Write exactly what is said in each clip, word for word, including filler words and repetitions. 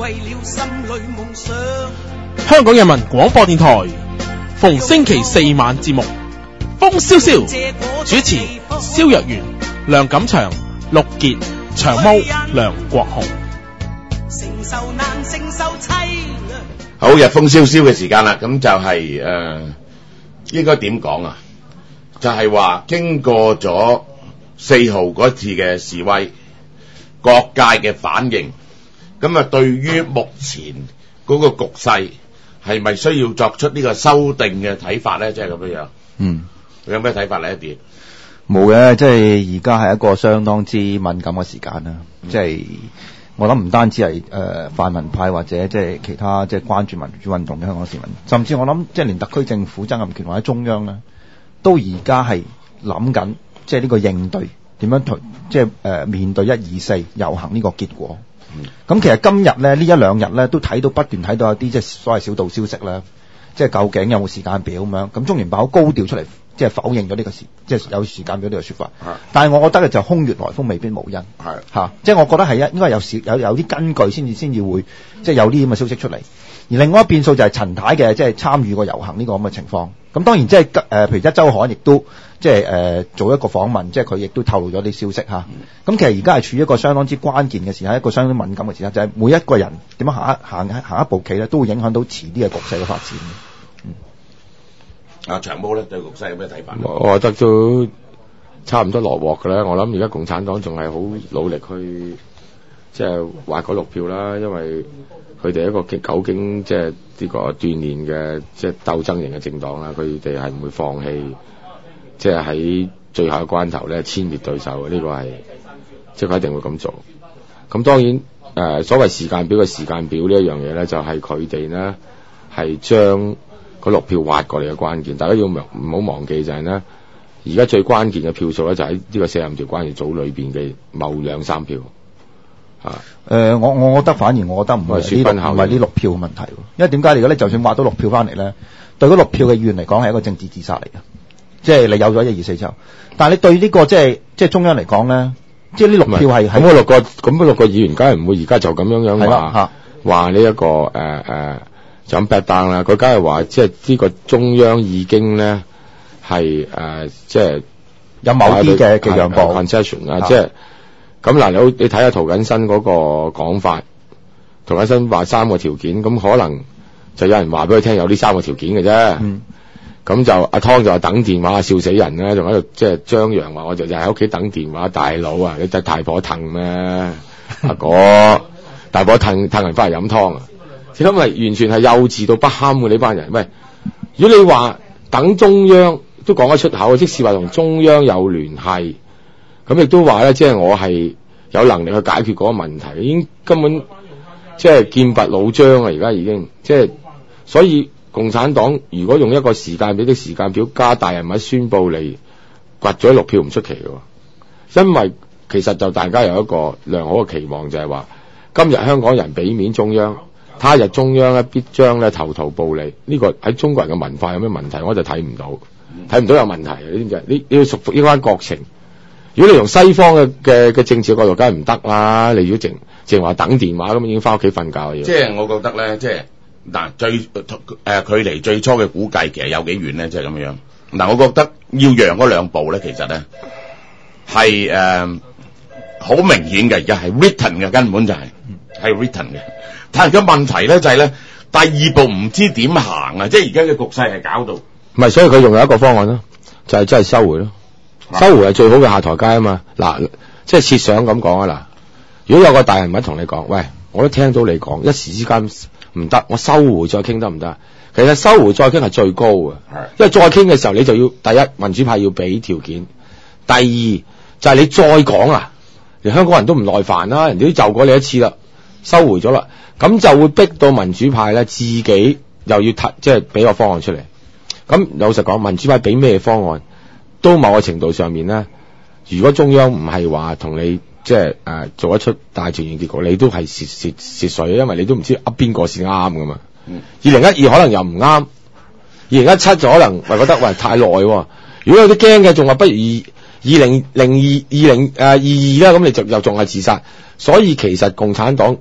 為了心裏夢想。 香港人民廣播電台逢星期四晚節目風蕭蕭，主持蕭若元、梁錦祥、陸傑、長毛、梁國雄。 承受難承受凄涼。 好，日風蕭蕭嘅時間啦，咁就係、是、誒、呃，應該點講啊？就係、是、話經過咗四號嗰次嘅示威，各界嘅反應，咁啊，對於目前嗰個局勢係咪需要作出呢個修訂嘅睇法咧？即係咁樣樣。 嗯， 你有咩睇法咧？一啲冇嘅，即係而家係一個相當之敏感嘅時間啦。嗯、即係我諗唔單止係誒、呃、泛民派或者即係其他即係關注民主運動嘅香港市民，甚至我諗即係連特區政府、曾蔭權或者中央咧，都而家係諗緊即係呢個應對點樣同即係誒、呃、面對一二四遊行呢個結果。咁、嗯、其實今日咧呢一兩日咧都睇到不斷睇到一啲即係所謂小道消息啦，即係究竟有冇時間表咁樣？咁中聯辦好高調出嚟，即係否認咗呢個時，即係有時間表呢個說法。但係我覺得嘅就空穴來風，未必無因。係吓，即係我覺得係一應該有少有有啲根據先至先至會即係有啲咁嘅消息出嚟。而另外一變數就係陳太嘅即係參與個遊行呢個咁嘅情況。咁當然即係誒、呃，譬如一週刊亦都即係誒、呃、做一個訪問，即係佢亦都透露咗啲消息嚇。咁、嗯、其實而家係處於一個相當之關鍵嘅時刻，一個相當敏感嘅時刻，就係、是、每一個人點樣行一行行一步棋咧，都會影響到遲啲嘅局勢嘅發展。嗯， 啊長毛咧對局勢有咩睇法？ 我覺得都差唔多落鑊㗎啦。我諗而家共產黨仲係好努力去即係挖嗰六票啦，因為佢哋一個久經即係呢個鍛鍊嘅即係鬥爭型嘅政黨啦，佢哋係唔會放棄，即係喺最後嘅關頭咧殲滅對手嘅，呢、這個係即係佢一定會咁做。咁當然誒、呃、所謂時間表嘅時間表呢一樣嘢咧，就係佢哋呢係將嗰六票挖過嚟嘅關鍵。大家要唔好忘記就係呢，而家最關鍵嘅票數咧就喺呢個四十五條關鍵組裏邊嘅某兩三票。啊！誒、 呃，我我覺得反而我覺得唔係呢唔係呢六票嘅問題，因為點解嚟講咧？就算挖到六票翻嚟咧，對嗰六票嘅議員嚟講係一個政治自殺嚟嘅，即係你有咗一二四之後，但係你對呢、這個即係即係中央嚟講咧，即係呢六票係咁嗰六個咁嗰六個議員，梗係唔會而家就咁樣樣話話呢一個誒誒、呃、就咁 back down 啦。佢梗係話即係呢個中央已經咧係誒即係有某啲嘅嘅讓步 concession 啊，即係。咁嗱，你你睇下涂謹申嗰個講法，涂謹申話三個條件，咁可能就有人話俾佢聽有呢三個條件嘅啫。咁、嗯、就阿湯就話等電話，笑死人咧，仲喺度即係張揚話，我就就喺屋企等電話，大佬啊，你真係大婆騰咩？阿哥，大婆騰騰人翻嚟飲湯啊！因為完全係幼稚到不堪嘅呢班人。喂，如果你話等中央都講得出口，即使話同中央有聯繫。咁亦都話咧，即係我係有能力去解決嗰個問題，已經根本即係劍拔弩張啊！而家已經即係，所以共產黨如果用一個時間表的時間表加大人物宣佈嚟掘咗六票唔出奇嘅，因為其實就大家有一個良好嘅期望，就係話今日香港人俾面中央，他日中央咧必將咧投桃報李。呢個喺中國人嘅文化有咩問題？我就睇唔到，睇唔到有問題。你知唔知？你你要熟服呢番國情。如果你從西方嘅嘅嘅政治角度，梗係唔得啦！你如果淨淨話等電話咁，已經翻屋企瞓覺嘅嘢。 即係我覺得咧，即係嗱最誒、呃、距離最初嘅估計其實有幾遠咧？即係咁樣。嗱，我覺得要讓嗰兩步咧，其實咧係誒好明顯嘅，而家係 written 嘅，根本就係、是、係 written 嘅。但係個問題咧就係、是、咧，第二步唔知點行啊！即係而家嘅局勢係搞到唔係，所以佢用有一個方案咯，就係、是、真係收回咯。收回係最好嘅下台階啊嘛！嗱，即係設想咁講啊嗱，如果有個大人物同你講，喂，我都聽到你講，一時之間唔得，我收回再傾得唔得？其實收回再傾係最高嘅，因為再傾嘅時候你就要第一民主派要俾條件，第二就係、是、你再講啊，連香港人都唔耐煩啦，人哋都就過你一次啦，收回咗啦，咁就會逼到民主派咧自己又要提，即係俾個方案出嚟。咁老實講，民主派俾咩方案？都某個程度上面咧，如果中央唔係話同你即係誒做得出大團圓結果，你都係蝕蝕蝕水，因為你都唔知噏邊個先啱噶嘛。二零一二可能又唔啱，二零一七就可能喂覺得喂太耐喎。如果有啲驚嘅，仲話不如二零零二二零誒二二啦，咁你就又仲係自殺。所以其實共產黨嗰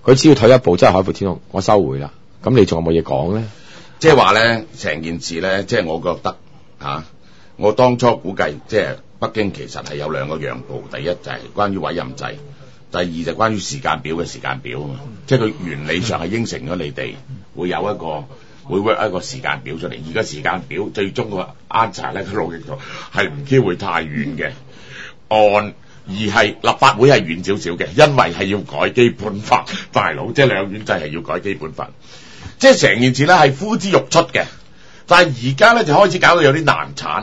佢只要退一步，真係海闊天空，我收回啦。咁你仲有冇嘢講咧？ 即係話咧，成件事咧，即係我覺得嚇、啊，我當初估計，即係北京其實係有兩個讓步，第一就係關於委任制，第二就係關於時間表嘅時間表啊嘛。即係佢原理上係應承咗你哋會有一個會 work 一個時間表出嚟，而家時間表最終個 answer 咧，佢努力咗係唔機會太遠嘅，按而係立法會係遠少少嘅，因為係要改基本法，大佬即係兩院制係要改基本法。即係成件事咧係呼之欲出嘅，但係而家咧就開始搞到有啲難產。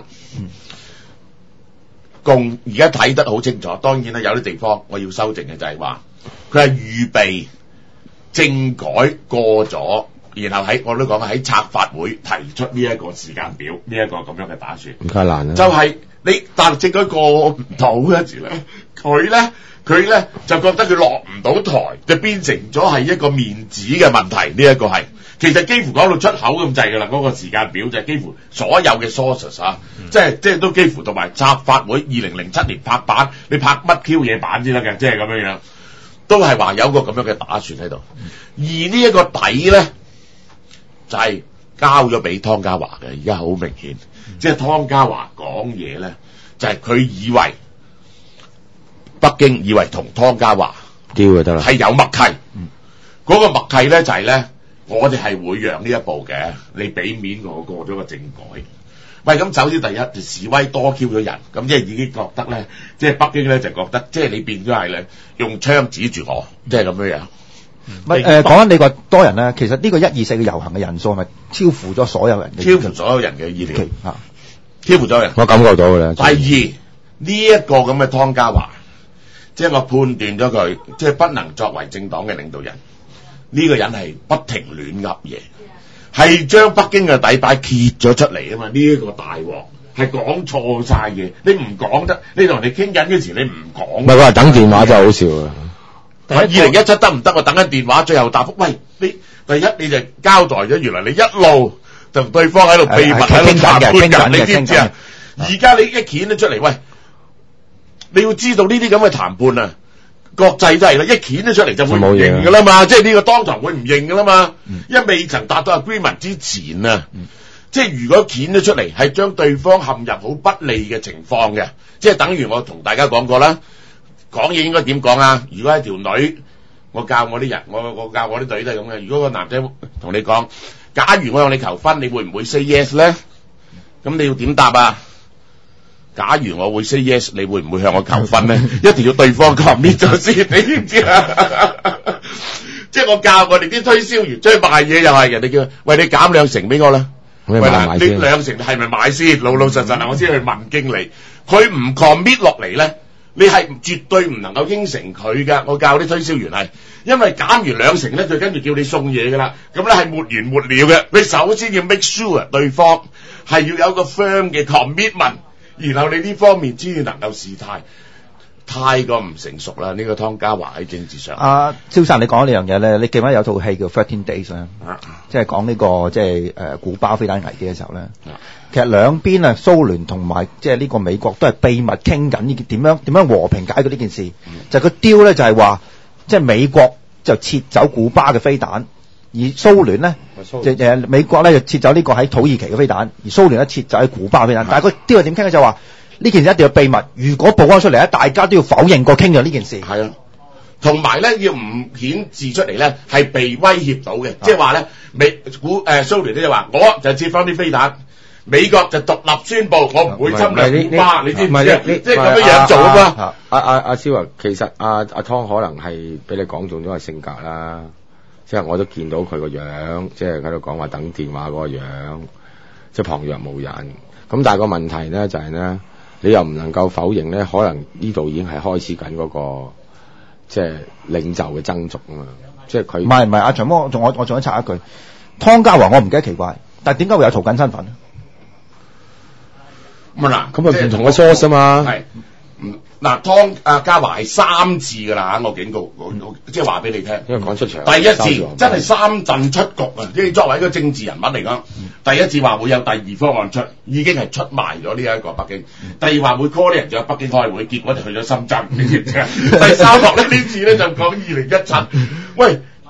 共而家睇得好清楚，當然啦，有啲地方我要修正嘅就係話，佢係預備政改過咗，然後喺我都講喺策法會提出呢一個時間表，呢、這、一個咁樣嘅打算。 唔太難啊！ 就係你大陸政改過唔到嗰時咧，佢咧。佢咧就覺得佢落唔到台，就變成咗係一個面子嘅問題。呢、這、一個係其實幾乎講到出口咁滯㗎啦，嗰、那個時間表就係幾乎所有嘅 sources 啊，嗯、即係即係都幾乎同埋策法會二零零七年拍板，你拍乜 Q 嘢板先得嘅，即係咁樣樣，都係話有個咁樣嘅打算喺度。而呢一個底咧就係、是、交咗俾湯家驊嘅，而家好明顯，嗯、即係湯家驊講嘢咧就係、是、佢以為。北京以為同湯家驊屌就得啦， 係有默契。嗰、嗯、個默契咧就係、是、咧，我哋係會讓呢一步嘅，你俾面我過咗個政改。喂，咁首先第一就示威多 Q 咗人，咁即係已經覺得咧，即係北京咧就覺得，即係你變咗係咧用槍指住我，即係咁樣樣。 咪誒講緊你個多人咧，其實呢個一二四嘅遊行嘅人數係咪超乎咗所有人嘅？ 超乎所有人嘅意料啊！ 超乎咗人， 我感覺到嘅啦。 第二呢一、這個咁嘅湯家驊。即係我判斷咗佢，即係不能作為政黨嘅領導人。呢、這個人係不停亂噏嘢，係將北京嘅底牌揭咗出嚟啊嘛！呢、這、一個大鑊係講錯晒嘢，你唔講得，你同人哋傾緊嗰時你唔講。唔係佢話等電話就好笑啊！二零一七得唔得？我等緊電話，最後答覆。喂，你第一你就交代咗，原來你一路同對方喺度秘密喺度談判緊，你知唔知啊？而家你一掀咗出嚟，喂！你要知道呢啲咁嘅談判啊，國際都係啦，一掀咗出嚟就會唔認噶啦嘛，即係呢個當場會唔認噶啦嘛，嗯、因為未曾達到 agreement 之前啊，嗯、即係如果掀咗出嚟係將對方陷入好不利嘅情況嘅，即係等於我同大家講過啦，講嘢應該點講啊？如果係條女，我教我啲人，我我教我啲隊都係咁嘅。如果個男仔同你講，假如我向你求婚，你會唔會 say yes 咧？咁你要點答啊？假如我會 say yes，你會唔會向我求婚咧？一定要對方 commit 咗先，你知唔知啊？即係我教我哋啲推銷員，即係賣嘢又係人哋叫，喂，你減兩成俾我啦。喂嗱，你兩成係咪買先？老老實實啊，我先去問經理，佢唔 commit 落嚟咧，你係絕對唔能夠應承佢噶。我教啲推銷員係，因為減完兩成咧，佢跟住叫你送嘢噶啦，咁咧係沒完沒了嘅。你首先要 make sure 對方係要有個 firm 嘅 commitment。然後你呢方面先至能夠事態，太過唔成熟啦！呢、這個湯家驊喺政治上，阿蕭生你講呢樣嘢咧，你記唔記得有套戲叫《thirteen Days》咧？啊，即係講呢個即係誒古巴飛彈危機嘅時候咧。啊，其實兩邊啊，蘇聯同埋即係呢個美國都係秘密傾緊呢點樣點樣和平解決呢件事。嗯、就個 deal 咧就係話，即係美國就撤走古巴嘅飛彈。而蘇聯咧，就誒美國咧就撤走呢個喺土耳其嘅飛彈，而蘇聯咧撤走喺古巴嘅飛彈。但係佢呢個點傾咧就話呢件事一定要秘密，如果曝光出嚟咧，大家都要否認過傾咗呢件事。 係啊，同埋咧要唔顯示出嚟咧係被威脅到嘅，即係話咧美古誒蘇聯咧就話我就撤翻啲飛彈，美國就獨立宣佈我唔會侵略古巴，你知唔知啊？即係咁樣樣做啊嘛。 阿阿阿蕭啊，其實阿阿湯可能係俾你講中咗個性格啦。即係我都見到佢個樣，即係喺度講話等電話嗰個樣，即係旁若無人。咁但係個問題咧就係、是、咧，你又唔能夠否認咧，可能呢度已經係開始緊嗰、那個即係領袖嘅爭逐啊嘛。即係佢唔係唔係阿長毛，仲我我仲想插一句，湯家驊我唔記得奇怪，但係點解會有涂謹身份咧？ 咁啊嗱， 咁啊唔同嘅 source 啊嘛。係。 嗱，湯阿家驊係三次噶啦，我警告，我我即係話俾你聽。 因為講出場。 第一次真係三陣出局啊！即係作為一個政治人物嚟講，嗯、第一次話會有第二方案出，已經係出賣咗呢一個北京。嗯、第二話會 call 啲人就喺北京開會，結果就去咗深圳，你知唔知啊？第三幕咧呢次咧就講二零一七，喂，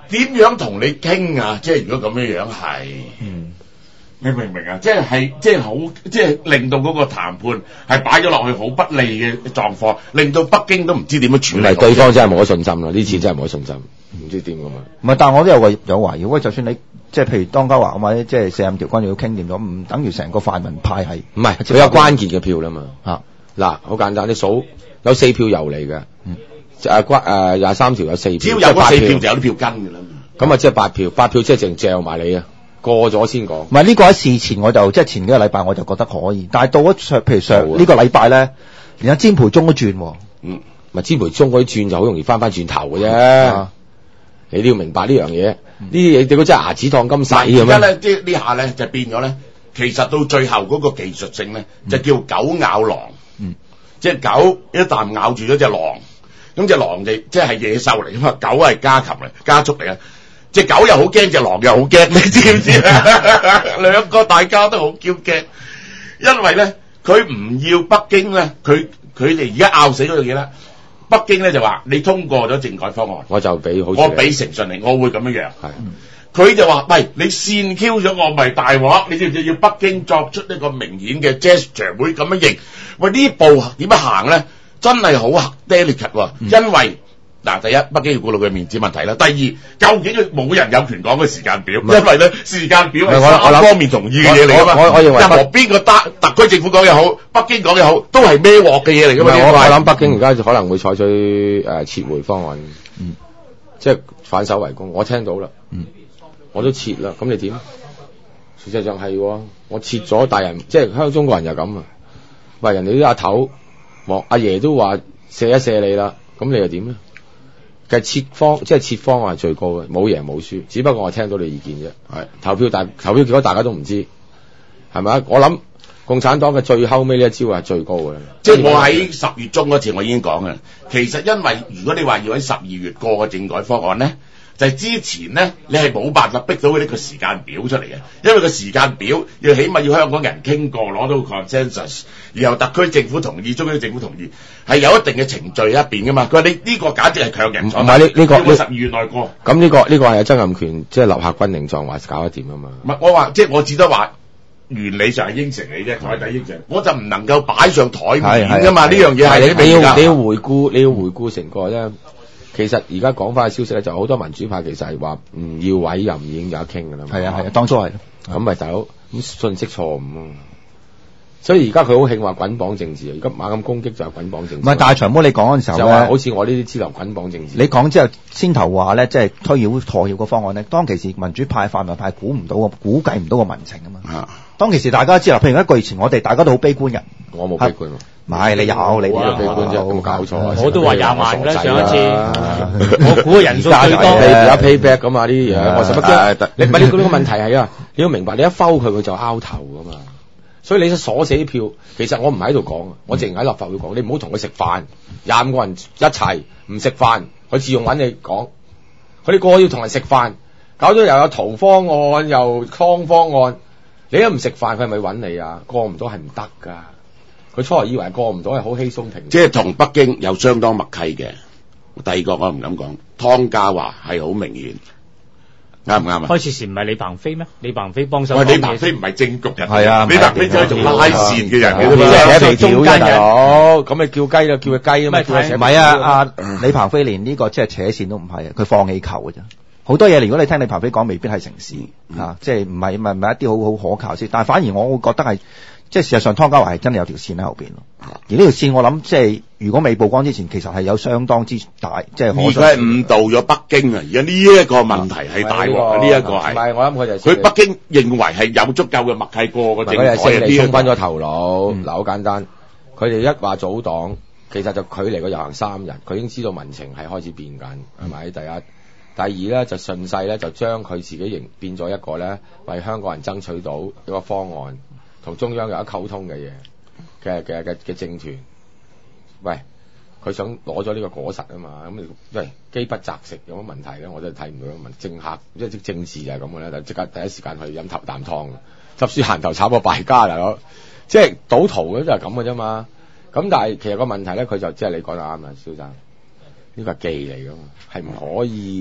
點樣同你傾啊？即係如果咁樣樣係， 嗯， 你明唔明啊？即係係即係好，即係令到嗰個談判係擺咗落去好不利嘅狀況，令到北京都唔知點樣處理。 唔係對方真係冇咗信心啦，呢次真係冇咗信心，唔知點㗎嘛。 唔係，但係我都有懷有懷疑，喂，就算你即係譬如當家華或者即係四五條軍要傾掂咗，唔等於成個泛民派係唔係佢有關鍵嘅票啦嘛。 嚇嗱，好簡單，你數有四票遊嚟嘅， 嗯， 誒關誒廿三條有四票， 只要有嗰四票就有啲票跟㗎啦。 咁啊，即係八票，八票即係淨嚼埋你啊，過咗先講。 唔係呢個喺事前我就即係前幾個禮拜我就覺得可以，但係到咗上譬如上呢個禮拜咧，連阿詹培忠都轉喎。 嗯， 咪詹培忠嗰啲轉就好容易翻翻轉頭嘅啫。 啊你都要明白呢樣嘢，呢啲嘢對佢真係牙齒當金使咁樣。 而家咧，即係呢下咧就變咗咧，其實到最後嗰個技術性咧，就叫狗咬狼。 嗯， 即係狗一啖咬住咗隻狼，咁隻狼就即係野獸嚟㗎嘛，狗係家禽嚟，家畜嚟啊。隻狗又好驚，隻狼又好驚，你知唔知啊？兩個大家都好驕驚，因為咧佢唔要北京咧，佢佢哋而家拗死嗰樣嘢啦。北京咧就話你通過咗政改方案， 我就俾好， 我俾誠信你，我會咁樣樣。 係， 佢就話：喂，你煽 Q 咗我咪大鑊？你知唔知要北京作出一個明顯嘅 gesture 會咁樣認？喂，呢步點樣行咧？真係好 delicate 喎，因為嗱，第一北京要顧慮佢面子問題啦，第二究竟佢冇人有權講個時間表，因為咧時間表係三方面同意嘅嘢嚟㗎嘛。 我我認為任何邊個得特區政府講嘅好，北京講嘅好，都係孭鑊嘅嘢嚟㗎嘛。 我我諗北京而家就可能會採取誒、呃、撤回方案， 嗯， 即係反手為攻。我聽到啦， 嗯， 我都撤啦，咁你點？事實上係，我撤咗，大人即係香港中國人又咁啊，喂，人哋啲阿頭、王阿爺都話射一射你啦，咁你又點咧？其實撤方即係撤方案係最高嘅，冇贏冇輸，只不過我聽到你意見啫。係投票大投票結果大家都唔知，係咪啊？我諗共產黨嘅最後尾呢一招係最高嘅。 即係我喺十月中嗰次我已經講嘅，其實因為如果你話要喺十二月過個政改方案咧，就係、是、之前咧你係冇辦法逼到佢呢個時間表出嚟嘅，因為個時間表要起碼要香港人傾過攞到 consensus， 然後特區政府同意，中央政府同意，係有一定嘅程序一邊噶嘛。佢話你呢個簡直係強人所難， 唔係呢呢個要十二月內過。 咁呢、這個呢、這個係曾蔭權即係立下軍令狀話搞得掂啊嘛。 唔係我話即係我只得話。原理上係應承你啫，台底應承，我就唔能夠擺上台面㗎嘛。呢樣嘢係你你要你要回顧你要回顧成個咧。其實而家講翻嘅消息咧，就好多民主派其實係話唔要委任已經有得傾㗎啦。 係啊係啊，當初係咁咪大佬咁信息錯誤啊！所以而家佢好興話滾綁政治啊！而家猛咁攻擊就係滾綁政治。 唔係，但係長毛你講嗰陣時候咧， 就話好似我呢啲支流滾綁政治。你講之後先頭話咧，即係推擾妥協個方案咧，當其時民主派、泛民派估唔到個估計唔到個民情啊嘛。 啊！ 當其時大家知啦，譬如一個月前我哋大家都好悲觀嘅， 我冇悲觀喎。 唔係你有你呢個悲觀啫，有冇搞錯啊？ 我都話廿萬啦，上一次我估嘅人數最多。 而家 payback 咁嘛呢啲嘢，我使乜驚？你唔係呢個呢個問題係啊，你要明白，你一摟佢佢就拗頭噶嘛。所以你鎖死啲票，其實我唔喺度講，我淨喺立法會講，你唔好同佢食飯，廿五個人一齊唔食飯，佢自用揾你講，佢哋個個要同人食飯，搞咗又有逃方案又康方案，你一唔食飯，佢係咪揾你啊？過唔到係唔得噶，佢初頭以為過唔到係好稀鬆平， 即係同北京有相當默契嘅。第二個我唔敢講，湯家驊係好明顯。啱唔啱啊？ 開始時唔係李鵬飛咩？李鵬飛幫手。 喂，李鵬飛唔係政局人， 係啊， 李鵬飛只係做拉線嘅人， 即係寫皮條嘅大佬。咁你叫雞就叫佢雞啊嘛。 唔係啊，阿李鵬飛連呢個即係扯線都唔係啊，佢放氣球嘅啫。好多嘢，如果你聽李鵬飛講，未必係成事嚇，即係唔係唔係唔係一啲好好可靠先。但係反而我會覺得係，即係事實上湯家驊係真係有條線喺後邊咯。而呢條線我諗即係如果未曝光之前，其實係有相當之大，即係可。而佢係誤導咗北京啊！而家呢一個問題係大鑊，呢一個係。 唔係，我諗佢就佢北京認為係有足夠嘅默契過個政改。 佢係勝利沖昏咗頭腦。嗱，好簡單，佢哋一話組黨，其實就距離個遊行三日，佢已經知道民情係開始變緊，係咪？第一。第二咧就順勢咧就將佢自己形變咗一個咧為香港人爭取到一個方案，同中央有得溝通嘅嘢嘅嘅嘅嘅政團，喂，佢想攞咗呢個果實啊嘛，咁你喂饑不擇食有乜問題咧？我真係睇唔到問政客即係政治就係咁嘅咧，就即刻第一時間去飲頭啖湯，執輸閒頭炒個敗家大佬，即係賭徒嘅都係咁嘅啫嘛。咁但係其實個問題咧，佢就即係你講得啱啦，蕭生，呢個係技嚟噶嘛，係唔可以。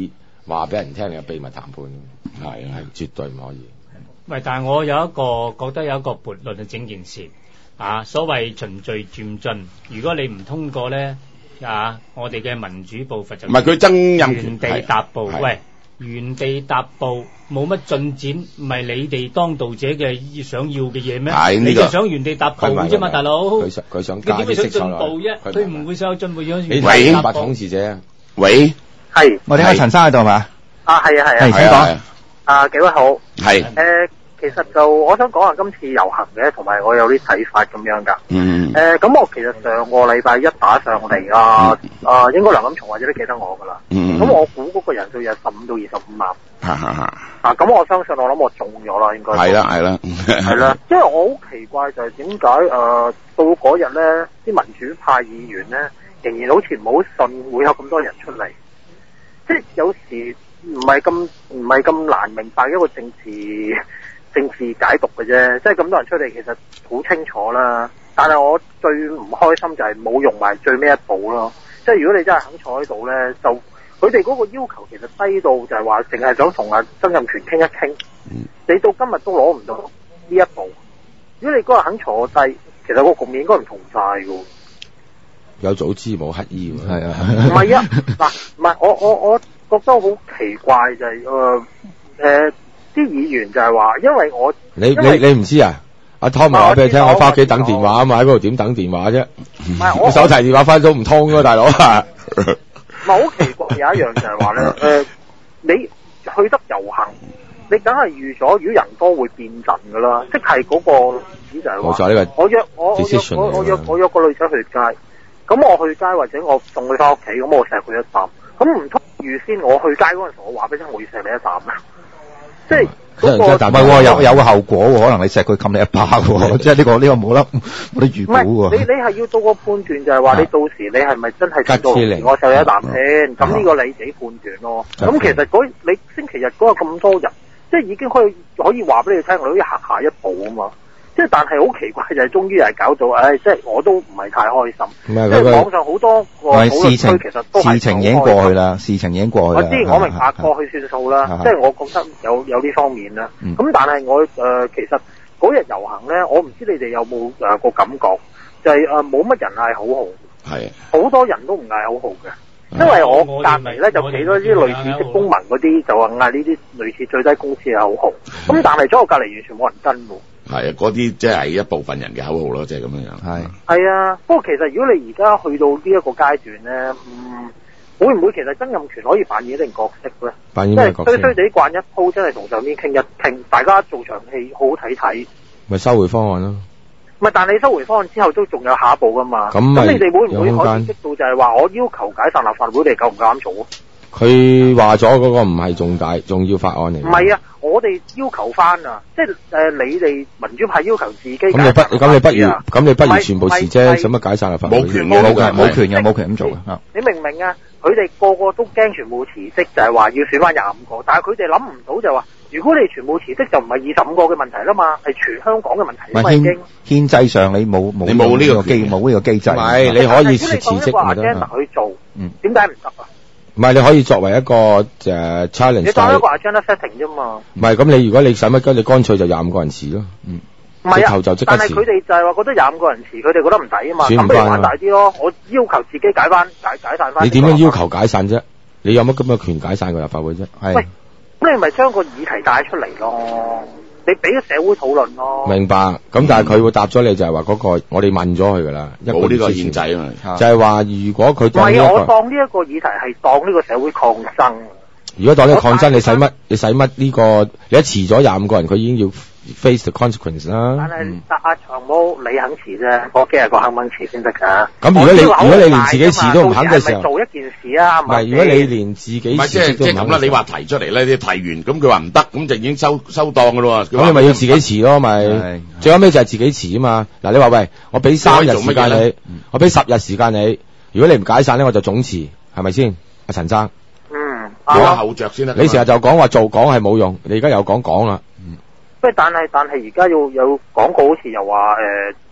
話俾人聽嘅秘密談判， 係係絕對唔可以。 喂，但係我有一個覺得有一個悖論嘅整件事啊，所謂循序漸進，如果你唔通過咧啊，我哋嘅民主步伐就唔係佢曾蔭權原地踏步，喂，原地踏步冇乜進展，唔係你哋當道者嘅想要嘅嘢咩？ 係呢個你就想原地踏步啫嘛，大佬。 佢想佢想加啲色彩進步啫，佢唔會想有進步樣。 你睇明白統治者， 喂， 係，我哋阿陳生喺度係嘛？ 啊，係啊，係啊， 係，請講。 啊，幾位好。 係。 誒，其實就我想講下今次遊行嘅，同埋我有啲睇法咁樣㗎。 嗯。 誒，咁我其實上個禮拜一打上嚟啊，啊，應該梁錦松或者都記得我㗎啦。 嗯。 咁我估嗰個人數有十五到二十五萬。 哈哈哈。 啊，咁我相信我諗我中咗啦，應該。 係啦，係啦。 係啦，因為我好奇怪就係點解誒到嗰日咧，啲民主派議員咧，仍然好似唔好信會有咁多人出嚟，即係有時唔係咁唔係咁難明白一個政治政治解讀嘅啫，即係咁多人出嚟其實好清楚啦。但係我最唔開心就係冇用埋最尾一步咯。即係如果你真係肯坐喺度咧，就佢哋嗰個要求其實低到就係話淨係想同阿曾蔭權傾一傾，你到今日都攞唔到呢一步。如果你嗰日肯坐低，其實個局面應該唔同晒㗎。 有早知冇乞衣喎。係啊。 唔係啊，嗱，唔係我我我覺得好奇怪就係誒誒啲議員就係話，因為我你你你唔知啊？阿 Tom 咪話俾你聽，我翻屋企等電話啊嘛，喺嗰度點等電話啫？ 唔係我手提電話翻都唔通㗎，大佬啊！ 唔係好奇怪有一樣就係話咧，誒你去得遊行，你梗係預咗，如果人多會變陣㗎啦，即係嗰個意思就係話， 冇錯呢個我約我我約我我約我約個女仔去街，咁我去街或者我送佢翻屋企，咁我錫佢一啖，咁唔通預先我去街嗰陣時，我話俾你聽我要錫你一啖咩？即係。嗰個唔係喎，有有個後果喎，可能你錫佢冚你一巴喎，即係呢個呢個冇得冇得預估喎。 你你係要到個判斷就係話，你到時你係咪真係知道我錫你一啖先？咁呢個你自己判斷咯。咁其實嗰你星期日嗰個咁多人，即係已經可以可以話俾你聽，我哋可以行下一步啊嘛。即係但係好奇怪就係，終於係搞到，唉！即係我都唔係太開心。即係網上好多個討論區其實都係事情已經過去啦，事情已經過去啦。 我知我明白過去算數啦，即係我覺得有有呢方面啦。咁但係我誒其實嗰日遊行咧，我唔知你哋有冇誒個感覺，就係誒冇乜人嗌口號，係好多人都唔嗌口號嘅。因為我隔離咧就企咗啲類似職工盟嗰啲，就話嗌呢啲類似最低工資嘅口號。咁但係喺我隔離完全冇人跟喎。係啊，嗰啲即係一部分人嘅口號咯，即係咁樣樣。 係係啊，不過其實如果你而家去到呢一個階段咧，嗯，會唔會其實曾蔭權可以扮演一定角色咧？ 扮演咩角色？ 即係衰衰地慣一鋪，真係同上面傾一傾，大家做場戲好好睇睇。 咪收回方案咯。 唔係，但你收回方案之後都仲有下一步噶嘛？咁你哋會唔會可以激到就係話我要求解散立法會，你夠唔夠膽做啊？ 佢話咗嗰個唔係重大重要法案嚟。 唔係啊，我哋要求翻啊，即係誒、呃、你哋民主派要求自己解散。 咁你不咁你不如咁你不如全部辭啫，使乜解散立法會？ 冇權嘅，冇權， 冇權嘅，冇權咁做嘅。 你明唔明啊？佢哋個個都驚全部辭職，就係話要選翻廿五個，但係佢哋諗唔到就係話，如果你全部辭職就唔係二十五個嘅問題啦嘛，係全香港嘅問題啊嘛已經。 憲制上你冇冇你冇呢個機冇呢個機制。 唔係你可以辭辭職咪得。 去做，嗯，點解唔得啊？ 唔係你可以作為一個誒、uh, challenge。 你當一個 agenda setting 啫嘛。 唔係咁，你如果你使乜跟，你乾脆就廿五個人辭咯。嗯。 唔係啊， 就即但係佢哋就係話覺得廿五個人辭，佢哋覺得唔抵啊嘛。咁不如玩大啲咯，我要求自己解翻解解散翻。 你點樣要求解散啫？你有乜咁嘅權解散個立法會啫？係。 喂，咁你咪將個議題帶出嚟咯，你俾個社會討論咯。 明白。咁但係佢會答咗你就係話嗰個，我哋問咗佢噶啦， 冇呢個憲制啊嘛。就係話如果佢當呢一個， 唔係我當呢一個議題係當呢個社會抗爭。 如果當呢個抗爭，你使乜？你使乜呢個？你一辭咗廿五個人，佢已經要 face the consequence 啦。 但係阿長毛你肯辭啫，嗰幾日個肯唔肯辭先得㗎。 咁如果你如果你連自己辭都唔肯嘅時候， 做一件事啊， 唔係如果你連自己辭唔係即係即係咁啦，你話提出嚟咧，你提完咁佢話唔得，咁就已經收收檔㗎咯喎。 咁你咪要自己辭咯，咪最後尾就係自己辭啊嘛。嗱，你話喂，我俾三日時間你，我俾十日時間你，如果你唔解散咧，我就總辭，係咪先？阿陳生。 有後着先得。 你成日就講話做講係冇用，你而家又講講啦。 喂，但係但係而家要有廣告，好似又話誒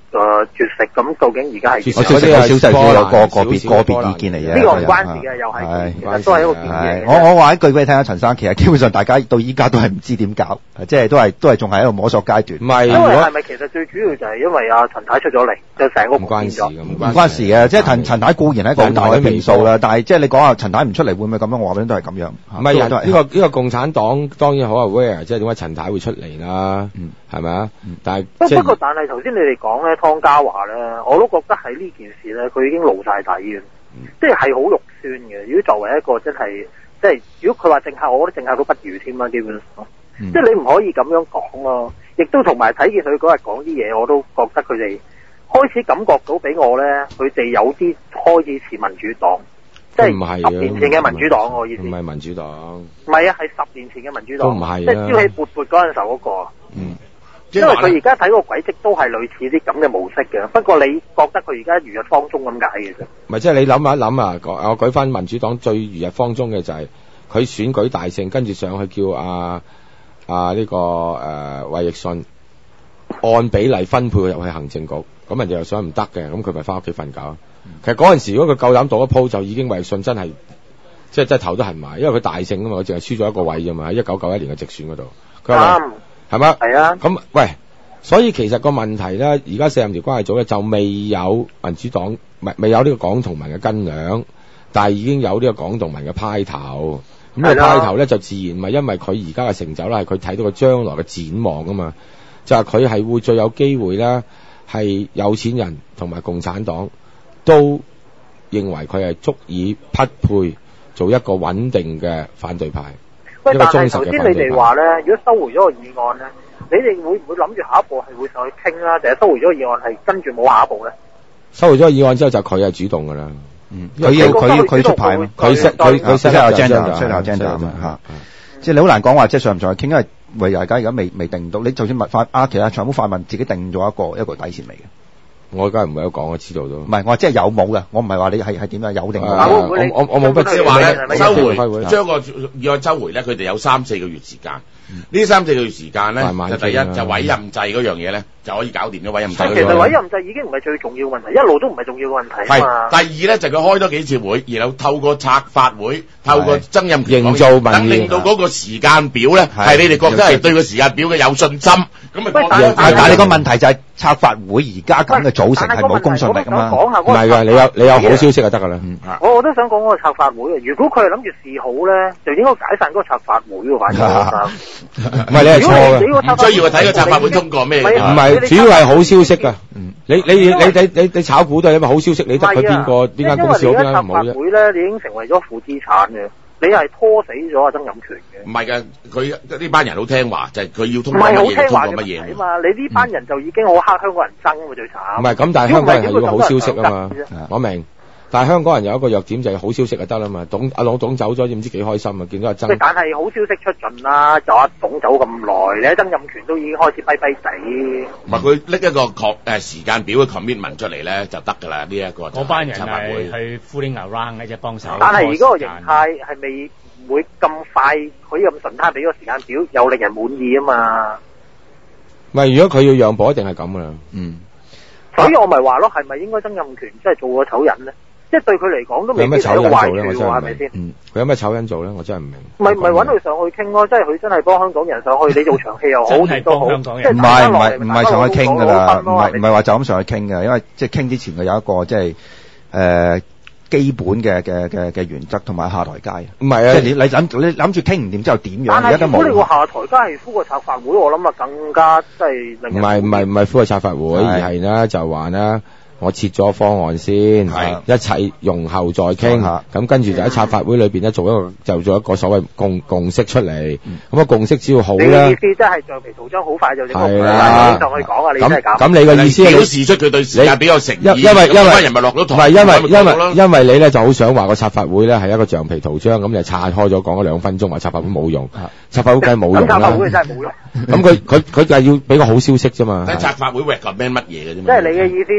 誒絕食，咁究竟而家係我絕食有少少少有個個別個別意見嚟嘅， 呢個唔關事嘅，又係其實都係一個建議。 我我話一句俾你聽啊，陳生，其實基本上大家到依家都係唔知點搞，即係都係都係仲係喺度摸索階段。 唔係， 因為係咪其實最主要就係因為阿陳太出咗嚟，就成個唔關事嘅， 唔唔關事嘅，即係陳陳太固然係一個好大嘅變數啦，但係即係你講下陳太唔出嚟會唔會咁樣？我話俾你都係咁樣。 唔係人呢個呢個共產黨當然好 aware，即係點解陳太會出嚟啦？係咪啊？但係不不過但係頭先你哋講咧，湯家驊咧，我都覺得喺呢件事咧，佢已經露晒底嘅，即係係好肉酸嘅。如果作為一個真係，即係如果佢話政客，我覺得政客都不如添啦，基本上，嗯、即係你唔可以咁樣講咯。亦都同埋睇見佢嗰日講啲嘢，我都覺得佢哋開始感覺到俾我咧，佢哋有啲開始似民主黨。即係十年前嘅民主黨，我意思。 唔係民主黨。 唔係啊，係十年前嘅民主黨。 都唔係。即係朝氣勃勃嗰陣時候嗰個。 嗯。 因為佢而家睇個軌跡都係類似啲咁嘅模式嘅，不過你覺得佢而家如日方中咁解嘅啫。 唔係，即係你諗一諗啊！我舉翻民主黨最如日方中嘅就係佢選舉大勝，跟住上去叫阿阿呢個誒衛奕信按比例分配入去行政局，咁人哋又想唔得嘅，咁佢咪翻屋企瞓覺。嗯、其實嗰陣時如果佢夠膽賭一鋪，就已經衛奕信真係即係真係頭都痕埋，因為佢大勝啊嘛，佢淨係輸咗一個位啫嘛，喺一九九一年嘅直選嗰度。佢話係嘛？係啊。咁喂，所以其實個問題咧，而家四十五條關係組咧就未有民主黨，未未有呢個港同盟嘅斤兩，但係已經有呢個港同盟嘅派頭。咁呢個派頭咧就自然咪因為佢而家嘅成就啦，係佢睇到個將來嘅展望啊嘛。就係佢係會最有機會咧，係有錢人同埋共產黨都認為佢係足以匹配做一個穩定嘅反對派。 喂，但係頭先你哋話咧，如果收回咗個議案咧，你哋會唔會諗住下一步係會上去傾啦？定係收回咗個議案係跟住冇下一步咧？ 收回咗個議案之後就佢係主動噶啦， 嗯，佢要佢佢出牌嘛，佢 set 佢佢 set 下 agenda，set 下 agenda 啊嘛嚇，即係你好難講話即係上唔上去傾，因為為大家而家未未定到，你就算物發啊，其實長毛泛民自己定咗一個一個底線嚟嘅。我而家唔係有講，我知道都。唔係，我即係有冇嘅，我唔係話你係係點樣有定冇。 我我我冇不知話咧，收回將個要收回咧，佢哋有三四個月時間。呢三四個月時間咧，就第一就委任制嗰樣嘢咧，就可以搞掂咗委任制。 其實委任制已經唔係最重要嘅問題，一路都唔係重要嘅問題啊嘛。 係。第二咧就佢開多幾次會，然後透過策法會，透過曾蔭權營造民意， 令到嗰個時間表咧係你哋覺得係對個時間表嘅有信心。咁啊， 但係你個問題就係策法會而家咁嘅組成係冇公信力㗎嘛。 唔係㗎，你有你有好消息就得㗎啦。 我我都想講嗰個策法會啊，如果佢係諗住示好咧，就應該解散嗰個策法會喎，反正。 唔係你係錯嘅， 唔需要去睇個策法會通過咩？ 唔係，主要係好消息㗎。你你你你你你炒股都係因為好消息，你得佢邊個邊間公司好邊間唔好啫？ 策法會咧，你已經成為咗負資產嘅，你係拖死咗阿曾蔭權嘅。 唔係㗎，佢呢班人好聽話，就係佢要通過乜嘢通過乜嘢啊嘛。你呢班人就已經好黑香港人憎喎，最慘。 唔係咁，但係香港人係要好消息啊嘛。我明。但係香港人有一個弱點就係好消息就得啦嘛，董阿老董走咗，唔知幾開心啊！見到阿曾， 但係好消息出盡啦，就阿董走咁耐，你曾蔭權都已經開始跛跛地。 唔係佢拎一個確誒時間表嘅 commitment 出嚟咧，就得㗎啦。呢一個嗰班人係去 fooling around 嘅啫，幫手。 但係而家個形態係未會咁快可以咁順攤俾個時間表，又令人滿意啊嘛。 唔係，如果佢要讓步，一定係咁㗎啦。嗯。 所以我咪話咯，係咪應該曾蔭權即係做個醜人咧？即係對佢嚟講都未必係一個壞處喎，係咪先？嗯，佢有咩醜人做咧？我真係唔明。 唔係唔係揾佢上去傾咯，即係佢真係幫香港人上去，你做場戲又好， 真係幫香港人。 唔係唔係唔係上去傾㗎啦，唔係唔係話就咁上去傾嘅，因為即係傾之前佢有一個即係誒基本嘅嘅嘅嘅原則同埋下台階。唔係啊，即係你你諗你諗住傾唔掂之後點樣？ 但係如果你個下台階係敷個策法會，我諗啊更加即係令人。 唔係唔係唔係敷個策法會，而係咧就話咧。我設咗方案先，一切容後再傾。咁跟住就喺策法會裏邊咧做一個，就做一個所謂共共識出嚟。咁啊共識只要好咧， 你意思即係橡皮圖章好快就整好啦。同佢講啊，你真係咁。 咁你嘅意思係表示出佢對時間比較誠意， 因為因為班人咪落咗台。 唔係因為因為因為你咧就好想話個策法會咧係一個橡皮圖章，咁就拆開咗講咗兩分鐘，話策法會冇用，策法會梗係冇用啦。 策法會真係冇用。 咁佢佢佢就係要俾個好消息啫嘛。 睇策法會 recommend 乜嘢嘅啫嘛。 即係你嘅意思，策法會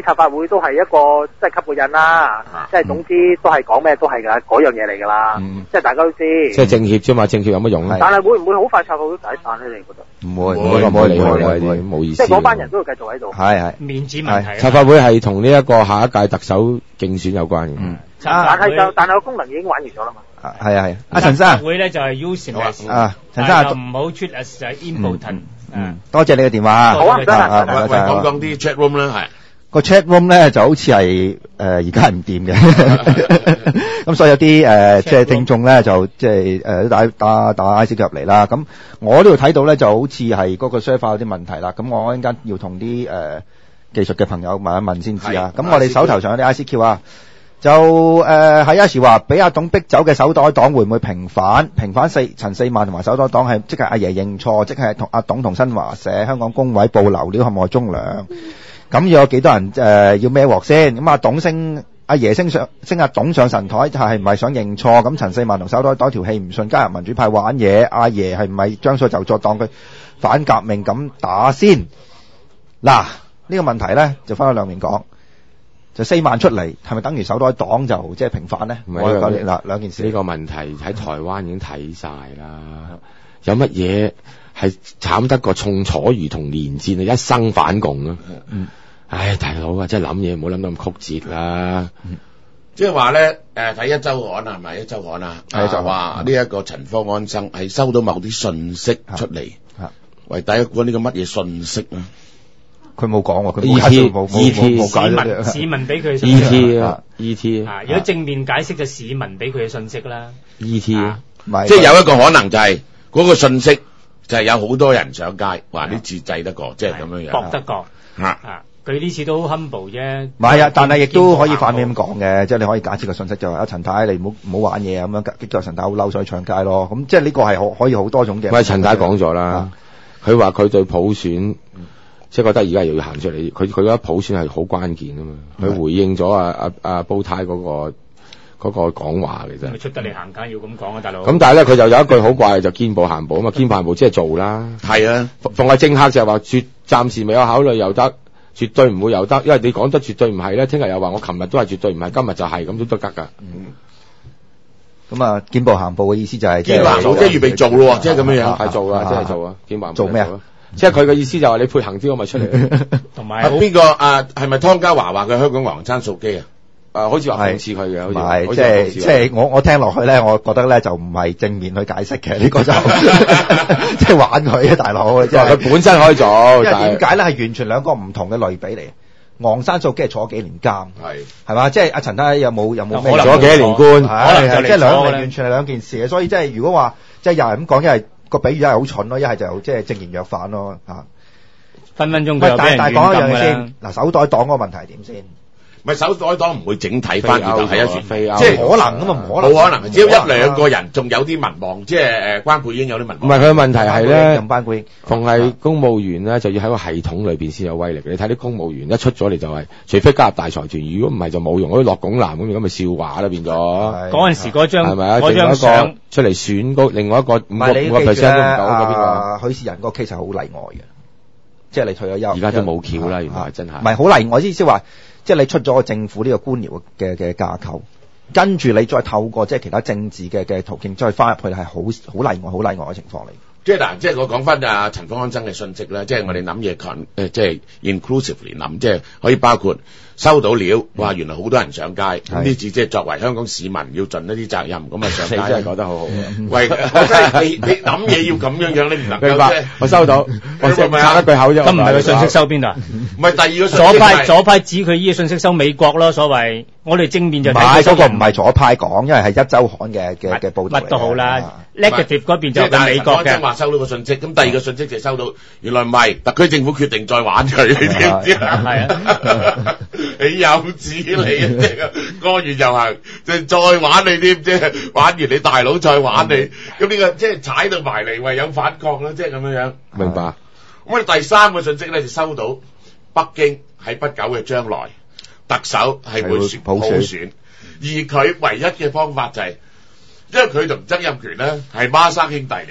都係一個即係吸個印啦，即係總之都係講咩都係㗎，嗰樣嘢嚟㗎啦，即係大家都知。 即係政協啫嘛，政協有乜用咧？ 但係會唔會好快拆到解散咧？你覺得？ 唔會，唔會咁可以離開嘅，冇意思。 即係嗰班人都會繼續喺度。 係係面子問題。 立法會係同呢一個下一屆特首競選有關嘅。嗯。 但係就但係個功能已經玩完咗啦嘛。 係啊係。阿陳生。 會咧就係 useless。 啊，陳生就唔好 treat as impotent。 嗯。多謝你嘅電話。 好啊，唔該晒。 喂喂，講講啲 chat room 啦，係。個 chat room 咧就好似係誒而家係唔掂嘅，咁所以有啲誒即係聽眾咧就即係誒打打打 I C Q 入嚟啦。咁我呢度睇到咧就好似係嗰個 server 有啲問題啦。咁我一陣間要同啲誒技術嘅朋友問一問先知啊。咁我哋手頭上有啲 I C Q 啊，就誒喺一時話俾阿董逼走嘅手袋黨會唔會平反？平反四陳四萬同埋手袋黨係即係阿爺認錯，即係同阿董同新華社、香港工會報流料陷害中糧。咁要有幾多人誒、呃、要孭鑊先？咁阿董升阿爺升上升阿董上神台，係唔係想認錯？咁陳四萬同手袋袋條氣唔順，加入民主派玩嘢，阿爺係唔係將錯就錯，當佢反革命咁打先？嗱，呢、這個問題咧就分咗兩面講。就四萬出嚟，係咪等於手袋黨就即係平反咧？ 唔係嗱，兩件事。 呢個問題喺台灣已經睇晒啦。有乜嘢係慘得過宋楚瑜同連戰啊？一生反共啊！嗯。唉，大佬啊，真係諗嘢唔好諗得咁曲折啦。 即係話咧，誒睇一週刊啊，係咪一週刊啊？係就話呢一個陳方安生係收到某啲信息出嚟，為大家估呢個乜嘢信息啊？ 佢冇講喎，佢 E T 冇 E T 市民市民俾佢 E T 啊 E T 啊，如果正面解釋就市民俾佢嘅信息啦。 E T 即係有一個可能就係嗰個信息就係有好多人上街話啲字制得過，即係咁樣樣， 搏得過啊！佢呢次都好 humble 啫。 唔係啊，但係亦都可以反面咁講嘅，即係你可以假設個信息就係阿陳太，你唔好唔好玩嘢咁樣，激到陳太好嬲，所以唱街咯。咁即係呢個係可可以好多種嘅。 喂，陳太講咗啦，佢話佢對普選，即係覺得而家又要行出嚟，佢佢覺得普選係好關鍵啊嘛。佢回應咗阿阿阿煲呔嗰個嗰個講話嚟啫。 出得嚟行街要咁講啊，大佬。 咁但係咧，佢就有一句好怪，就見步行步啊嘛。見步行步即係做啦。 係啊， 逢係政客就係話絕暫時未有考慮又得。絕對唔會有得，因為你講得絕對唔係咧，聽日又話我琴日都係絕對唔係，今日就係咁都得得㗎。 嗯。咁啊，見步行步嘅意思就係見步行步即係預備做咯，即係咁樣樣。 係做啊，即係做啊，見步行步。 做咩啊？ 即係佢嘅意思就係你配行啲，我咪出嚟。 同埋邊個啊？係咪湯家驊話佢香港黃餐素機啊？誒，好似話諷刺佢嘅，好似。 唔係，即係即係我我聽落去咧，我覺得咧就唔係正面去解釋嘅，呢個就即係玩佢啊，大佬。即係佢本身可以做， 因為點解咧係完全兩個唔同嘅類比嚟。昂山素姬係坐幾年監，係係嘛？即係阿陳太有冇有冇咩？ 坐幾年官， 係係即係兩完全係兩件事嘅。所以即係如果話即係又係咁講，一係個比喻一係好蠢咯，一係就即係正言若反咯嚇。 分分鐘但係但係講一樣嘢先，嗱手袋黨嗰個問題係點先？ 咪手袋黨唔會整體翻轉頭係一船飛歐， 即係可能咁啊，唔可能， 冇可能，只要一兩個人仲有啲民望，即係誒關佩英有啲民望。 唔係佢嘅問題係咧， 關佩英逢係公務員咧，就要喺個系統裏邊先有威力。你睇啲公務員一出咗嚟就係，除非加入大財團，如果唔係就冇用。好似落拱南咁，咁咪笑話啦變咗。 嗰陣時嗰張係咪啊？ 嗰張相出嚟選嗰另外一個五個五個 percent 都唔夠嗰邊個。 許仕仁嗰個 case 係好例外嘅，即係你退咗休， 而家都冇橋啦，原來真係。 唔係好例外，意思話。即係你出咗個政府呢個官僚嘅嘅架構，跟住你再透過即係其他政治嘅嘅途徑再翻入去，係好好例外、好例外嘅情況嚟。 即係嗱，即係我講翻阿陳方安生嘅訊息啦，即係我哋諗嘢 con 誒，即係 inclusively 諗，即係可以包括收到料，哇！原來好多人上街，咁呢次即係作為香港市民要盡一啲責任，咁啊上街。 你真係講得好好嘅。 喂，我真係你你諗嘢要咁樣樣，你唔能夠即係我收到，我即係插一句口啫。 咁唔係個信息收邊度啊？ 唔係第二個左派左派指佢呢個信息收美國咯，所謂我哋正面就睇。 唔係嗰個唔係左派講，因為係一週刊嘅嘅嘅報導。 乜都好啦 ，negative 嗰邊就係美國嘅。 話收到個信息，咁第二個信息就收到，原來唔係特區政府決定再玩佢，你知唔知啊？係啊，你有指你即係過完遊行，即係再玩你添，即係玩完你大佬再玩你，咁呢個即係踩到埋嚟，唯有反抗啦，即係咁樣樣。 明白。 咁啊，第三個信息咧就收到北京喺不久嘅將來，特首係會選普選，而佢唯一嘅方法就係，因為佢同曾蔭權咧係孖生兄弟嚟噶嘛。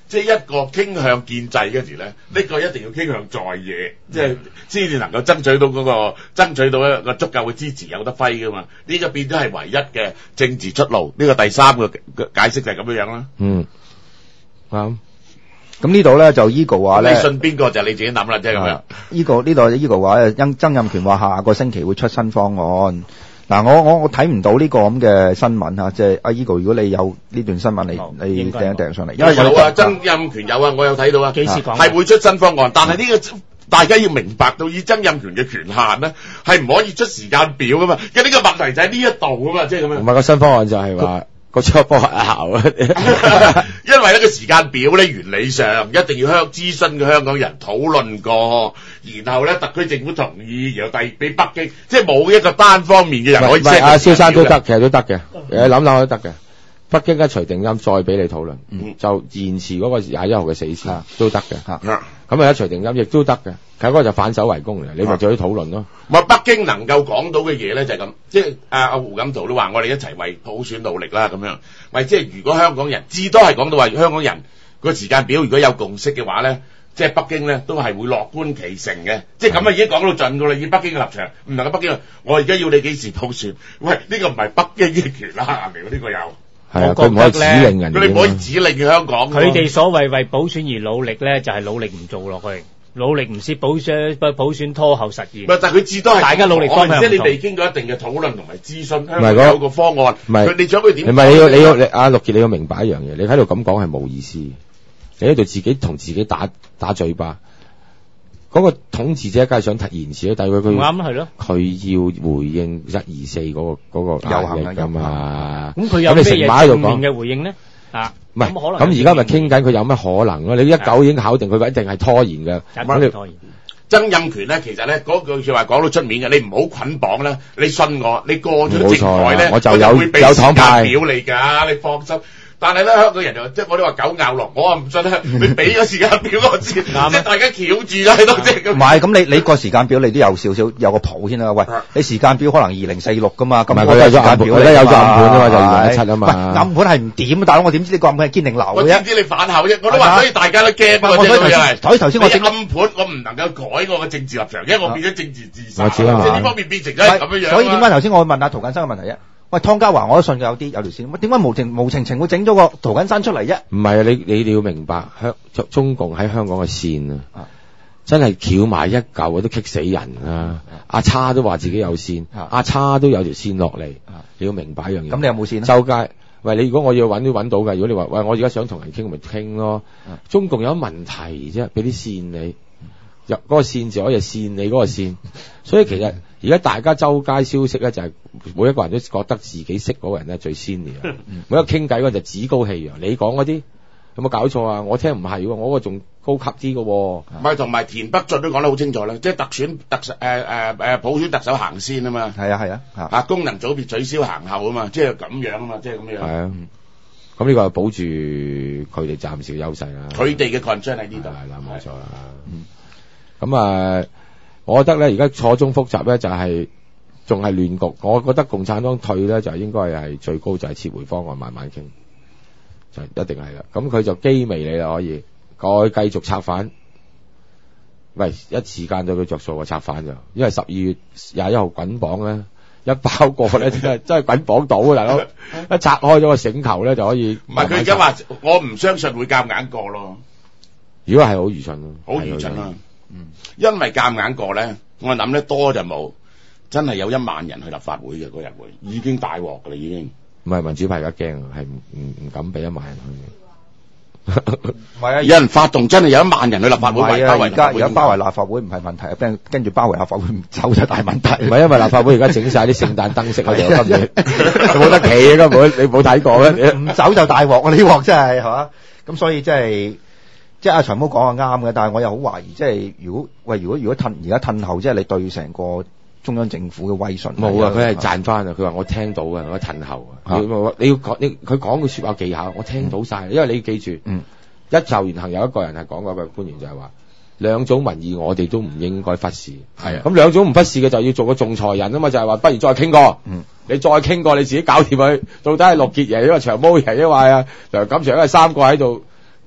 即係一個傾向建制嗰時咧，呢個一定要傾向在野，即係先至能夠爭取到嗰個爭取到一個足夠嘅支持有得揮噶嘛。呢個變咗係唯一嘅政治出路。呢個第三個解釋就係咁樣樣啦。 嗯，啱。 咁呢度咧就 Eagle 話咧， 你信邊個就你自己諗啦，即係咁樣。 Eagle 呢度 Eagle 話曾曾蔭權話下個星期會出新方案。嗱，我我我睇唔到呢個咁嘅新聞嚇，即係阿 Eagle，如果你有呢段新聞，你你掟一掟上嚟。 因為有啊，曾蔭權有啊，我有睇到啊， 幾時講？ 係會出新方案，但係呢個大家要明白到，以曾蔭權嘅權限咧，係唔可以出時間表噶嘛。因為呢個問題就喺呢一度噶嘛，即係咁樣。 唔係個新方案就係話。個出波係效啊！ 因為呢個時間表咧，原理上一定要向諮詢嘅香港人討論過，然後咧特區政府同意，然後遞俾北京，即係冇一個單方面嘅人可以。唔係阿蕭生都得，其實都得嘅，誒諗諗都得嘅。北京一隨定音再俾你討論，嗯、就延遲嗰個廿一號嘅死線、啊、都得嘅。咁啊一隨定音亦都得嘅。其實嗰個就反手為攻嚟，你咪再去討論咯。唔係北京能夠講到嘅嘢咧，就係咁，即係阿阿胡錦濤都話我哋一齊為普選努力啦咁樣。喂，即係如果香港人至多係講到話香港人個時間表如果有共識嘅話咧，即係北京咧都係會樂觀其成嘅。即係咁啊已經講到盡噶啦，以北京嘅立場，唔能夠北京話我而家要你幾時普選？喂，呢、呢個唔係北京嘅權啦，嚟、呢、呢個有。 係啊，佢唔可以指令人， 佢哋唔可以指令香港。 佢哋所謂為普選而努力咧，就係、是、努力唔做落去，努力唔使普選，不普選拖後實現。 但係佢至多係大家努力方向， 即係你未經過一定嘅討論同埋諮詢，香港有個方案。 唔係， 你想佢點？ 唔係你要你要你阿陸傑你要明白一樣嘢，你喺度咁講係冇意思，你喺度自己同自己打打嘴巴。嗰、那個統治者梗係想延遲，但係佢佢啱係咯， 佢要回應一二四嗰個嗰、那個遊行㗎嘛。 咁佢有咩嘢正面嘅回應咧？啊， 唔係咁而家咪傾緊佢有咩可能咯？你一九已經考定佢一定係拖延嘅， 咁你拖延。 曾蔭權咧，其實咧嗰句説話講到出面嘅，你唔好捆綁咧，你信我，你過咗政改咧， 我就有會俾有黨派表你㗎，你放心。但係咧，香港人就即係我哋話狗咬落，我話唔信咧。你俾咗時間表我知，即係大家翹住啦喺度，即係咁。 唔係咁，你你個時間表你都有少少有個譜先啦。喂，你時間表可能二零四六噶嘛，咁我有時間表， 而家有個暗盤啊嘛，就二零一七啊嘛。 暗盤係唔掂，大佬我點知你個暗盤係堅定流嘅啫？ 我點知你反口啫？我都話所以大家都驚啊！ 所以頭先我暗盤我唔能夠改我嘅政治立場，因為我變咗政治自殺。即係呢方面變成咗係咁樣樣。 所以點解頭先我會問下涂謹申嘅問題啫？喂，湯家驊我都信佢有啲有條線，點解無情無情情會整咗個涂謹申出嚟啫？ 唔係啊，你你你要明白香中共喺香港嘅線啊，啊真係翹埋一嚿都棘死人啊！阿、啊、叉都話自己有線，阿、啊、叉都有條線落嚟、啊，你要明白一樣嘢。咁你有冇線啊？周街，喂，你如果我要揾都揾到㗎。如果你話喂，我而家想同人傾，咪傾咯、啊。中共有乜問題啫？俾啲線你。入嗰個線就可以線你嗰個線，所以其實而家大家周街消息咧就係、是、每一個人都覺得自己識嗰個人咧最 senior，每一個傾偈嗰個就趾高氣揚。你講嗰啲有冇搞錯啊？我聽唔係喎，我個仲高級啲嘅喎。唔係，同埋田北俊都講得好清楚啦，即係特選特首誒誒誒普選特首行先啊嘛。係啊係啊嚇功能組別取消行後啊嘛，即係咁樣啊嘛，即係咁樣。係啊，咁呢個係保住佢哋暫時嘅優勢啦。佢哋嘅 concern 喺呢度係啦，冇錯啦。咁啊，我覺得咧，而家錯綜複雜咧，就係仲係亂局。我覺得共產黨退咧，就應該係最高就係撤回方案，慢慢傾，就一定係啦。咁佢就機微你啦，可以再繼續拆反。喂，一時間對佢着數啊，拆反就，因為十二月廿一號滾綁咧，一包過咧，真係真係滾綁到啊，大佬！一拆開咗個繩球咧，就可以。唔係佢而家話，我唔相信會夾硬過咯。如果係好愚蠢咯，好愚蠢啊！嗯，因為夾硬過咧，我諗咧多就冇，真係有一萬人去立法會嘅嗰日會，已經大鑊噶啦，已經。唔係民主派而家驚，係唔唔唔敢俾一萬人去。唔係啊，有人發動真係有一萬人去立法會，包圍而家而家包圍立法會唔係問題，跟跟住包圍立法會唔走就大問題。唔係因為立法會而家整晒啲聖誕燈飾喺度，根本冇得企啊，根本你冇睇過咩？唔走就大鑊啊！呢鑊真係係嘛？咁所以真係。即係阿長毛講係啱嘅，但係我又好懷疑，即係如果喂，如果如果褪而家褪後，即係你對成個中央政府嘅威信冇啊！佢係賺翻啊！佢話我聽到嘅，我褪後啊！你要講你佢講嘅説話技巧，我聽到晒、嗯。因為你要記住，嗯，一就言行有一個人係講過嘅官員就係話，兩種民意我哋都唔應該忽視。係啊，咁兩種唔忽視嘅就要做個仲裁人啊嘛，就係、是、話不如再傾過。嗯，你再傾過你自己搞掂佢，到底係陸傑贏，因為長毛贏，因為啊梁錦祥，因為三個喺度。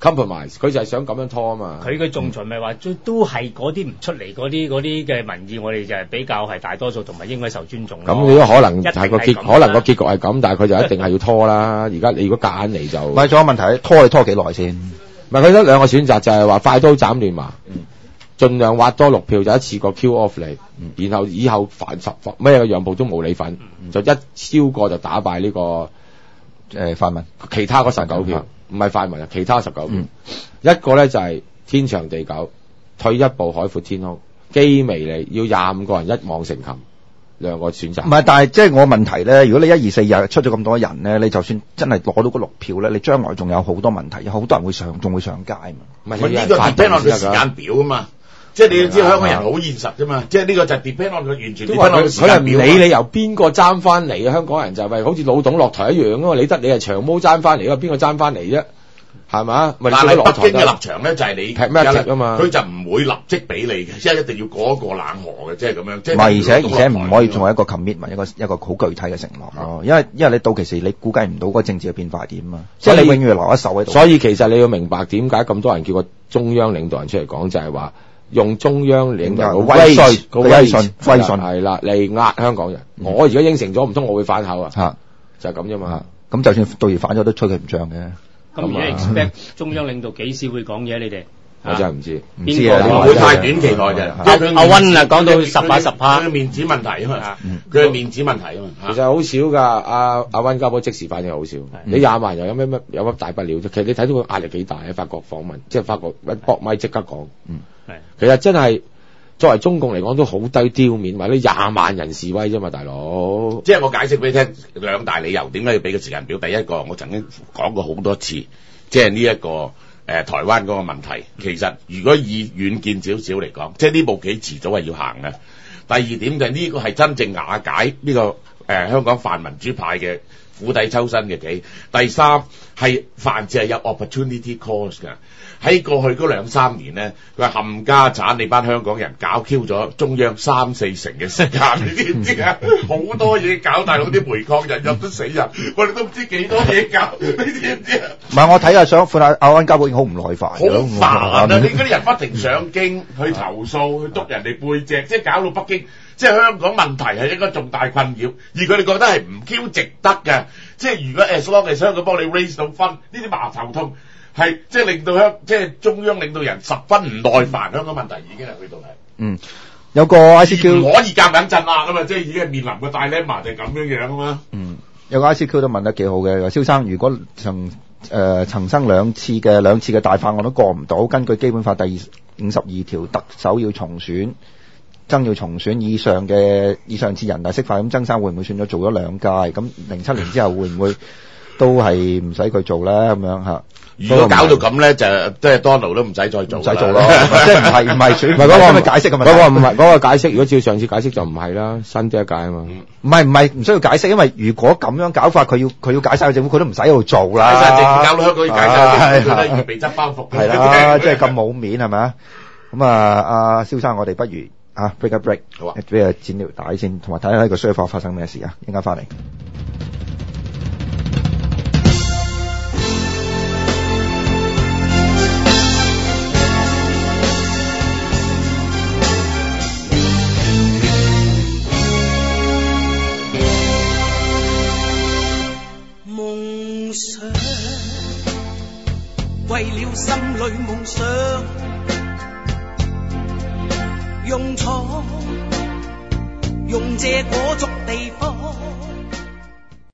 compromise， 佢就係想咁樣拖啊嘛。 佢嘅仲裁咪話都係嗰啲唔出嚟嗰啲嗰啲嘅民意，我哋就係比較係大多數同埋應該受尊重。 咁你都可能係個結，可能個結局係咁，但係佢就一定係要拖啦。而家你如果夾硬嚟就， 唔係仲有問題，拖你拖幾耐先？ 唔係佢得兩個選擇，就係話快刀斬亂麻，盡量挖多六票就一次過 Q off 你，然後以後凡十咩嘅讓步都冇你份，就一超過就打敗呢個誒泛民，其他嗰十九票。唔係泛民啊，其他十九票，嗯、一個咧就係、是、天長地久，退一步海闊天空，機微利要廿五個人一網成擒，兩個選擇。唔係，但係即係我問題咧，如果你一二四日出咗咁多人咧，你就算真係攞到嗰六票咧，你將來仲有好多問題，有好多人會上，仲會上街嘛。 唔係呢個 depend on 佢時間表啊嘛。即係你要知香港人好現實啫嘛，即係呢個就 depend on 佢完全 depend on 時間表。 佢係唔理你由邊個爭翻嚟啊！香港人就係好似老董落台一樣啊嘛，你得你係長毛爭翻嚟啊，邊個爭翻嚟啫？係嘛？但係北京嘅立場咧就係你踢咩踢啊嘛，佢就唔會立即俾你嘅，即係一定要過一個冷河嘅，即係咁樣。即係唔係，而且而且唔可以做一個 commitment，一個一個好具體嘅承諾咯。因為因為你到期時你估計唔到嗰個政治嘅變化係點啊，即係你永遠留一手喺度。所以其實你要明白點解咁多人叫個中央領導人出嚟講，就係話。用中央領導人威信、威信、威信係啦，嚟壓香港人。嗯、我而家應承咗，唔通我會反口啊？嚇，就係咁啫嘛。咁就算到時反咗，都吹佢唔漲嘅。 咁而家 expect 中央領導幾時會講嘢？你哋我真係唔知，唔知啊，唔會太短期內嘅。 阿温啊，講到十把十趴， 佢嘅面子問題啊嘛，佢嘅面子問題啊嘛。 其實好少㗎，阿阿温家寶即時反應好少。你廿萬又有咩乜有乜大不了啫？其實你睇到佢壓力幾大喺法國訪問，即係法國一搏咪即刻講。嗯。其實真係作為中共嚟講都好低丟面，或者廿萬人示威啫嘛，大佬。即係我解釋俾你聽兩大理由，點解要俾個時間表？第一個，我曾經講過好多次，即係呢一個誒、呃、台灣嗰個問題。其實如果以遠見少少嚟講，即係呢步棋遲早係要行嘅。第二點就係呢個係真正瓦解呢、這個誒、呃、香港泛民主派嘅釜底抽薪嘅棋。第三係凡事係有 opportunity cost 㗎。喺過去嗰兩三年咧，佢話冚家產你班香港人搞 Q 咗中央三四成嘅時間，你知唔知啊？好多嘢搞，大佬啲煤礦人入都死人，我哋都唔知幾多嘢搞，你知唔知啊？唔係我睇下想款阿阿温家寶已經好唔耐煩，好煩啊！你嗰啲人不停上京去投訴，去督人哋背脊，即係搞到北京，即係香港問題係一個重大困擾，而佢哋覺得係唔 Q 值得嘅。即係如果 as long as 香港幫你 raise 到分，呢啲麻頭痛。係即係令到香即係中央領導人十分唔耐煩，香港問題已經係去到係。嗯，有個 I C Q 唔可以夾硬鎮壓啊嘛，即係已經係面臨個大 dilemma 就係咁樣樣啊嘛。嗯，有個 I C Q 都問得幾好嘅，蕭生如果曾誒曾生兩次嘅兩次嘅大法案都過唔到，根據基本法第五十二條，特首要重選，曾要重選以上嘅以上次人大釋法，咁曾生會唔會選咗做咗兩屆？咁零七年之後會唔會都係唔使佢做咧？咁樣嚇。如果搞到咁咧，就即係 Donald 都唔使再做，唔使做咯，即係唔係唔係選，唔係嗰個咪解釋嘅問題。嗰個唔係嗰個解釋，如果照上次解釋就唔係啦，新啲一屆啊嘛。唔係唔係唔需要解釋，因為如果咁樣搞法，佢要佢要解散個政府，佢都唔使喺度做啦。解散政府搞到香港要解散，佢都預備執包袱。係啦，即係咁冇面係咪啊？咁啊，阿蕭生，我哋不如啊 break a break，好啊，俾佢剪條帶先，同埋睇下呢個 server 發生咩事啊！一陣間翻嚟。 為了心裏夢想，用闖用這果足地方，